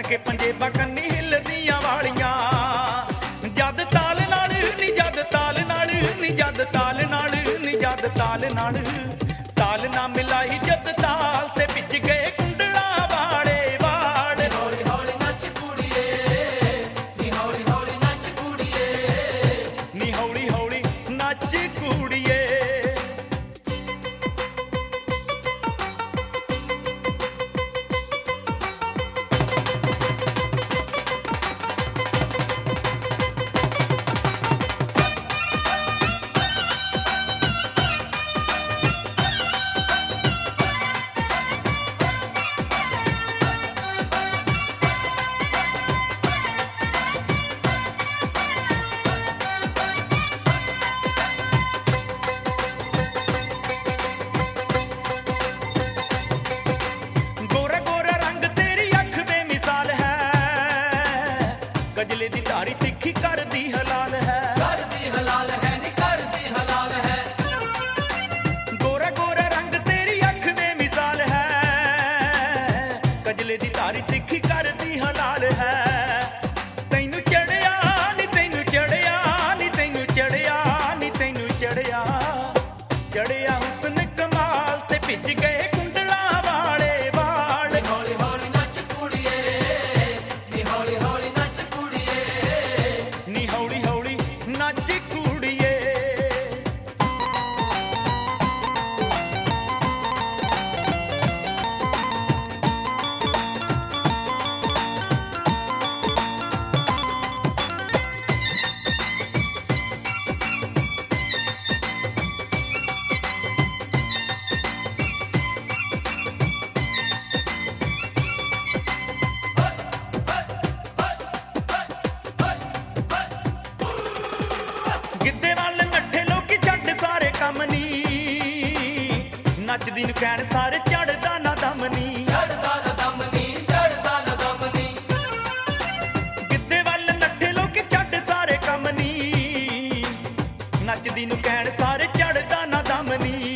ਕਰਕੇ ਪੰਜੇਬਾਂ ਕੰਨੀ ਹਿੱਲਦੀਆਂ ਵਾਲੀਆਂ ਜਦ ਤਾਲ ਨਾਲ ਨੀ ਜਦ ਤਾਲ ਨਾਲ ਨੀ ਜਦ ਤਾਲ ਨਾਲ ਨੀ ਜਦ ਤਾਲ ਨਾਲ ਤਾਲ ਨਾ ਮਿਲਾਈ ਜਦ ਤਾਲ ਤੇ ਵਿੱਚ ਗਏ ਕੁੰਡਲਾਂ ਵਾਲੇ ਵਾੜ ਹੌਲੀ ਹੌਲੀ ਨੱਚ ਕੁੜੀਏ ਨੀ ਹੌਲੀ ਹੌਲੀ ਨੱਚ ਕੁੜੀਏ ਨੀ ਹੌਲੀ ਹੌਲੀ ਨੱਚ ਕੁੜੀਏ ਗਜਲੇ ਦੀ ਧਾਰੀ ਤਿੱਖੀ ਕਰਦੀ ਹਲਾਲ ਹੈ ਕਰਦੀ ਹਲਾਲ ਹੈ ਨੀ ਕਰਦੀ ਹਲਾਲ ਹੈ ਗੋਰਾ ਗੋਰਾ ਰੰਗ ਤੇਰੀ ਅੱਖ ਦੇ ਮਿਸਾਲ ਹੈ ਗਜਲੇ ਦੀ ਧਾਰੀ ਤਿੱਖੀ ਕਰਦੀ ਹਲਾਲ ਹੈ ਤੈਨੂੰ ਚੜਿਆ ਨੀ ਤੈਨੂੰ ਚੜਿਆ ਨੀ ਤੈਨੂੰ ਚੜਿਆ ਨੀ ਤੈਨੂੰ ਚੜਿਆ ਚੜਿਆ ਹੁਸਨ ਕਮਾਲ ਤੇ ਭਿੱਜ ਗਏ ਕੁੰਡਲਾਂ ਵਾਲੇ ਵਾਲ ਹੌਲੀ ਹੌਲੀ ਨੱਚ ਕੁੜੀਏ ਨੀ ਹੌਲੀ ਹੌਲੀ ਨੱਚ ਨੀ ਹੌਲੀ ਹੌਲੀ ਨੱਚ ਕੁੜੀਏ ਗਿੱਧੇ ਵੱਲ ਨੱਠੇ ਲੋਕੀ ਛੱਡ ਸਾਰੇ ਕੰਮ ਨੀ ਨੱਚਦੀ ਨੂੰ ਕਹਿਣ ਸਾਰੇ ਚੜਦਾ ਨਾ ਦਮ ਨੀ ਚੜਦਾ ਨਾ ਦਮ ਨੀ ਚੜਦਾ ਨਾ ਦਮ ਨੀ ਗਿੱਧੇ ਵੱਲ ਨੱਠੇ ਲੋਕੀ ਛੱਡ ਸਾਰੇ ਕੰਮ ਨੀ ਨੱਚਦੀ ਨੂੰ ਕਹਿਣ ਸਾਰੇ ਚੜਦਾ ਨਾ ਦਮ ਨੀ